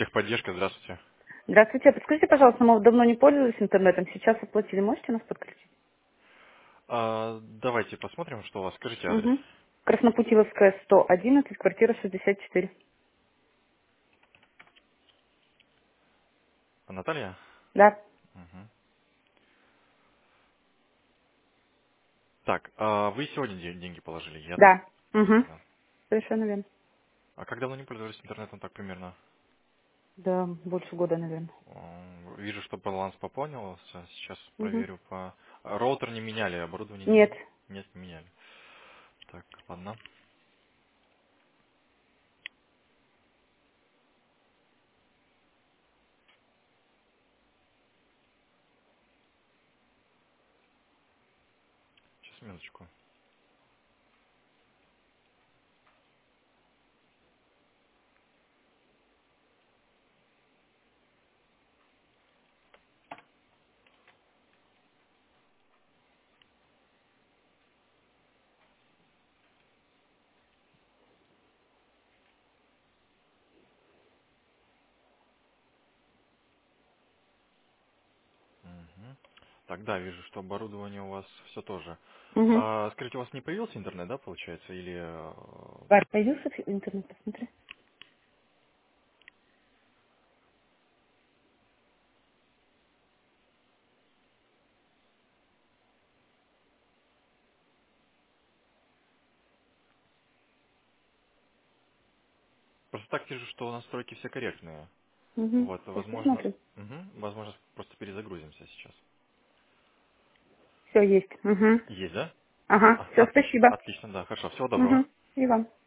Техподдержка, здравствуйте. Здравствуйте. Подскажите, пожалуйста, мы давно не пользовались интернетом, сейчас оплатили. Можете нас подключить? Давайте посмотрим, что у вас. Скажите адрес. Угу. Краснопутиловская, 111, квартира 64. Наталья? Да, Мгм. Так, вы сегодня деньги положили, я так да. Угу. понял. Совершенно верно. А как давно не пользовались интернетом, так примерно? Да, больше года, наверное. Вижу, что баланс пополнился. Сейчас Угу. проверю по... Роутер не меняли, оборудование Нет. нет, не меняли. Так, ладно. Сейчас, минуточку. Мгм. Так, да, вижу, что оборудование у вас все тоже. Угу. Скажите, у вас не появился интернет, да, получается? Или Варь, появился интернет, посмотри. просто так вижу, что настройки все корректные. Угу. Вот, Сейчас возможно, посмотрим. возможно, просто перезагрузимся сейчас. Все есть. Угу. Есть, да? Ага, все, спасибо. Отлично, да, хорошо. Всего доброго. Угу. И вам.